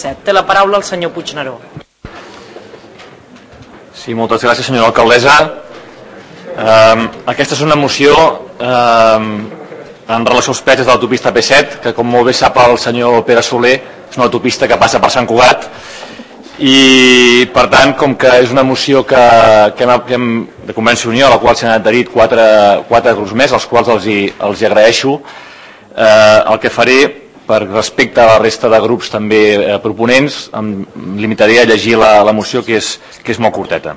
P7. Té la paraula el senyor Puigneró. Sí, moltes gràcies, senyora alcaldessa. Aquesta és una moció en relació als peatges de l'autopista P7, que com molt bé sap el senyor Pere Soler, és una autopista que passa per Sant Cugat, i per tant, com que és una moció que hem de Convergència i Unió, a la qual s'han adherit quatre grups més, als quals els agraeixo, el que faré, per respecte a la resta de grups també proponents, em limitaré a llegir la moció, que és molt curteta.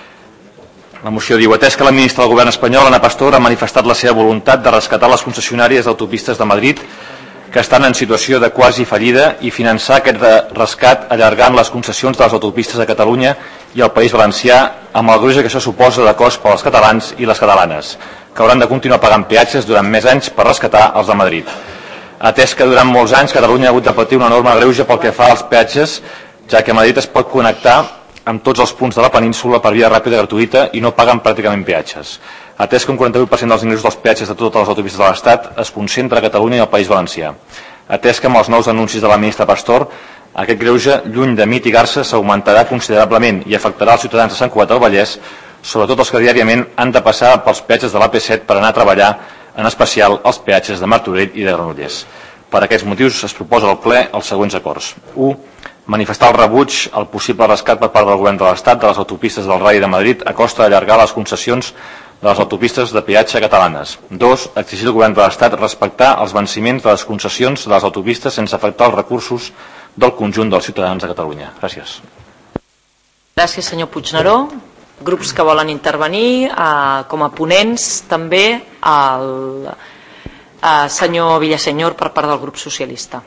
La moció diu: atès que la ministra del Govern espanyol, Ana Pastor, ha manifestat la seva voluntat de rescatar les concessionàries d'autopistes de Madrid que estan en situació de quasi fallida i finançar aquest rescat allargant les concessions de les autopistes de Catalunya i el País Valencià, amb el greuge que això suposa de cost per als catalans i les catalanes, que hauran de continuar pagant peatges durant més anys per rescatar els de Madrid. Atès que durant molts anys Catalunya ha hagut de patir un enorme greuge pel que fa als peatges, ja que Madrid es pot connectar amb tots els punts de la península per via ràpida i gratuïta i no paguen pràcticament peatges. Atès que un 48% dels ingressos dels peatges de totes les autopistes de l'Estat es concentra a Catalunya i al País Valencià. Atès que amb els nous anuncis de la ministra Pastor, aquest greuge, lluny de mitigar-se, s'augmentarà considerablement i afectarà els ciutadans de Sant Cugat del Vallès, sobretot els que diàriament han de passar pels peatges de l'AP7 per anar a treballar, en especial els peatges de Martorell i de Granollers. Per aquests motius es proposa al ple els següents acords. 1. Manifestar el rebuig al possible rescat per part del Govern de l'Estat de les autopistes del Radi de Madrid a costa d'allargar les concessions de les autopistes de peatge catalanes. 2. Exigir al Govern de l'Estat respectar els venciments de les concessions de les autopistes sense afectar els recursos del conjunt dels ciutadans de Catalunya. Gràcies. Gràcies, senyor Puigneró. Grups que volen intervenir com a ponents, també el senyor Villasenyor per part del grup socialista.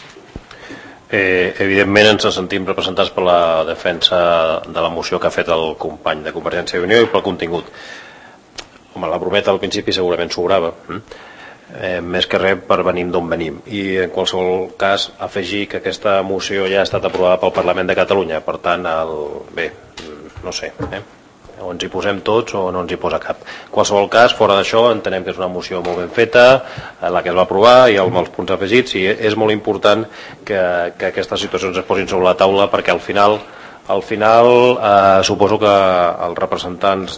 Evidentment ens sentim representats per la defensa de la moció que ha fet el company de Convergència i Unió i pel contingut. Home, la brometa al principi segurament sobrava, més que res per venim d'on venim, i en qualsevol cas afegir que aquesta moció ja ha estat aprovada pel Parlament de Catalunya, per tant, bé, no sé, o ens hi posem tots o no ens hi posa cap. En qualsevol cas, fora d'això, entenem que és una moció molt ben feta, la que es va aprovar i amb els punts afegits, i és molt important que aquestes situacions es posin sobre la taula, perquè al final suposo que els representants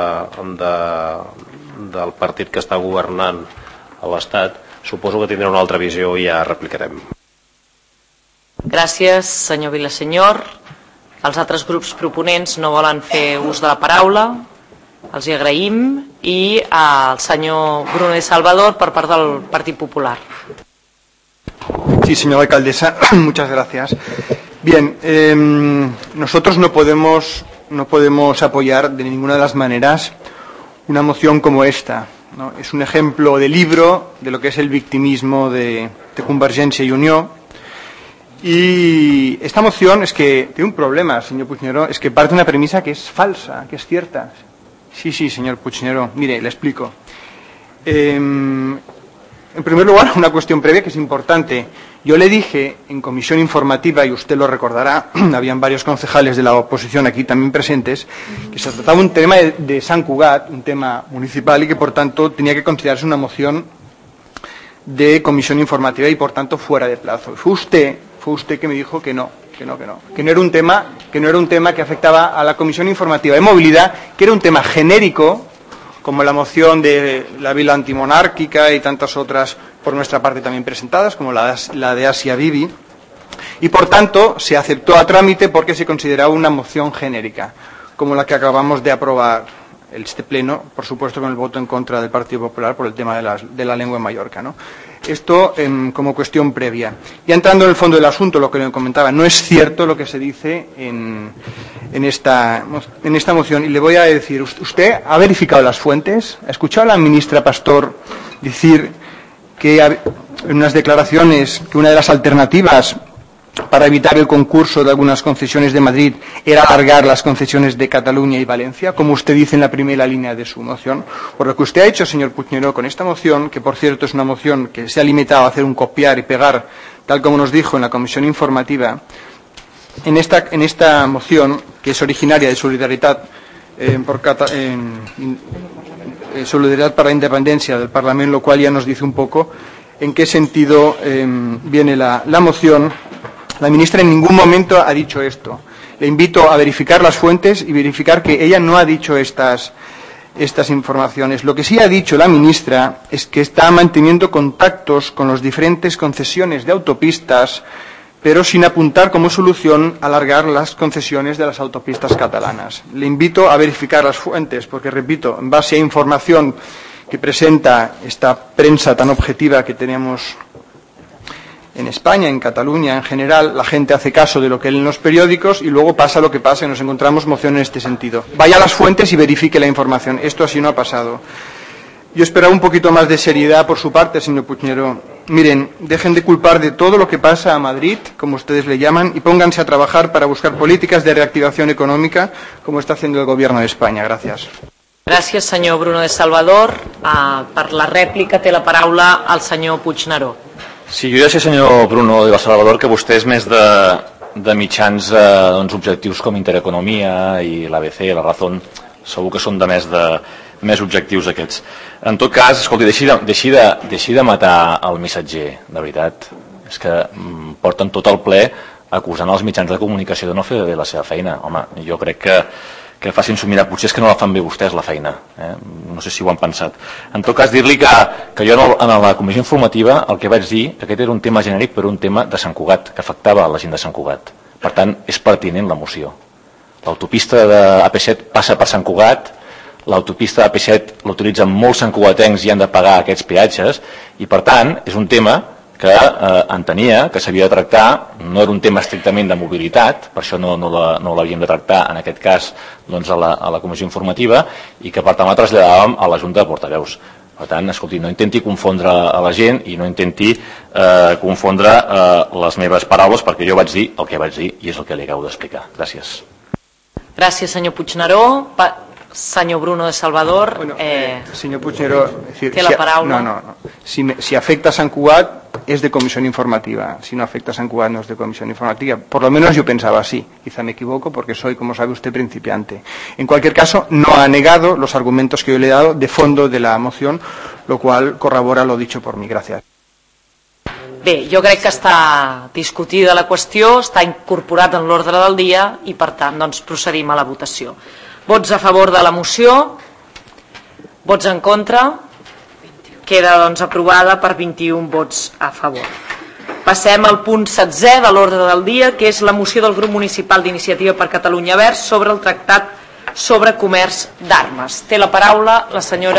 del partit que està governant a l'Estat suposo que tindran una altra visió i ja replicarem. Gràcies, senyor Villasenyor. Els altres grups proponents no volen fer ús de la paraula, els hi agraïm, i el senyor Bruno de Salvador per part del Partit Popular. Sí, señora alcaldesa, muchas gracias. Bien, nosotros no podemos apoyar de ninguna de las maneras una moción como esta, ¿no? Es un ejemplo de libro de lo que es el victimismo de Convergència i Unió. Y esta moción es que tiene un problema, señor Puigneró, es que parte de una premisa que es falsa, que es cierta. Sí, señor Puigneró, mire, le explico. En primer lugar, una cuestión previa que es importante. Yo le dije en comisión informativa, y usted lo recordará, habían varios concejales de la oposición aquí también presentes, que se trataba de un tema de Sant Cugat, un tema municipal, y que por tanto tenía que considerarse una moción de comisión informativa y por tanto fuera de plazo. Fue usted que me dijo que no era un tema que afectaba a la comisión informativa de movilidad, que era un tema genérico, como la moción de la vila antimonárquica y tantas otras por nuestra parte también presentadas, como la de Asia Bibi, y por tanto se aceptó a trámite porque se consideraba una moción genérica, como la que acabamos de aprobar este pleno, por supuesto con el voto en contra del Partido Popular por el tema de la lengua en Mallorca, ¿no? Esto como cuestión previa. Y entrando en el fondo del asunto, lo que le comentaba, no es cierto lo que se dice en esta moción. Y le voy a decir, ¿usted ha verificado las fuentes? ¿Ha escuchado a la ministra Pastor decir que en unas declaraciones que una de las alternativas para evitar el concurso de algunas concesiones de Madrid era alargar las concesiones de Cataluña y Valencia, como usted dice en la primera línea de su moción? Por lo que usted ha hecho, señor Puigneró, con esta moción, que por cierto es una moción que se ha limitado a hacer un copiar y pegar, tal como nos dijo en la comisión informativa, en esta moción, que es originaria de Solidaridad Solidaridad para la Independencia del Parlamento, lo cual ya nos dice un poco en qué sentido viene la moción. La ministra en ningún momento ha dicho esto. Le invito a verificar las fuentes y verificar que ella no ha dicho estas informaciones. Lo que sí ha dicho la ministra es que está manteniendo contactos con las diferentes concesiones de autopistas, pero sin apuntar como solución alargar las concesiones de las autopistas catalanas. Le invito a verificar las fuentes, porque, repito, en base a información que presenta esta prensa tan objetiva que tenemos en España, en Cataluña en general, la gente hace caso de lo que leen los periódicos y luego pasa lo que pasa y nos encontramos mociones en este sentido. Vaya a las fuentes y verifique la información. Esto así no ha pasado. Yo esperaba un poquito más de seriedad por su parte, señor Puigneró. Miren, dejen de culpar de todo lo que pasa a Madrid, como ustedes le llaman, y pónganse a trabajar para buscar políticas de reactivación económica, como está haciendo el Gobierno de España. Gracias. Gràcies, senyor Bruno de Salvador. Per la rèplica té la paraula el senyor Puigneró. Sí, jo ja sé, senyor Bruno de Salvador, que vostè és més de mitjans objectius com Intereconomia i l'ABC, la Razón, segur que són de més objectius aquests. En tot cas, escolti, deixi de matar el missatger, de veritat. És que porten tot el ple acusant els mitjans de comunicació de no fer bé la seva feina. Home, jo crec que facin-s'ho mirar, potser és que no la fan bé vostès la feina, no sé si ho han pensat. En tot cas, dir-li que jo en la comissió informativa el que vaig dir, que aquest era un tema genèric però un tema de Sant Cugat, que afectava a la gent de Sant Cugat. Per tant, és pertinent la moció. L'autopista de AP7 passa per Sant Cugat, l'autopista de AP7 l'utilitzen molts santcugatencs i han de pagar aquests peatges, i per tant, és un tema que entenia que s'havia de tractar, no era un tema estrictament de mobilitat, per això no l'havíem de tractar en aquest cas a la comissió informativa, i que per tant la traslladàvem a la Junta de Portaveus. Per tant, escolti, no intenti confondre a la gent i no intenti confondre les meves paraules, perquè jo vaig dir el que vaig dir i és el que li acabo d'explicar. Gràcies. Gràcies, senyor Puigneró. Senyor Bruno de Salvador, señor Puigneró, té la paraula. No. Si afecta a Sant Cugat es de comisión informativa. Si no afecta a Sant Cugat no es de comisión informativa. Por lo menos yo pensaba así. Quizá me equivoco porque soy, como sabe usted, principiante. En cualquier caso, no ha negado los argumentos que yo le he dado de fondo de la moción, lo cual corrobora lo dicho por mí. Gracias. Bé, jo crec que està discutida la qüestió, està incorporat en l'ordre del dia i, per tant, doncs, procedim a la votació. Vots a favor de la moció, vots en contra, queda doncs aprovada per 21 vots a favor. Passem al punt 16 de l'ordre del dia, que és la moció del grup municipal d'Iniciativa per Catalunya Verds sobre el tractat sobre comerç d'armes. Té la paraula la senyora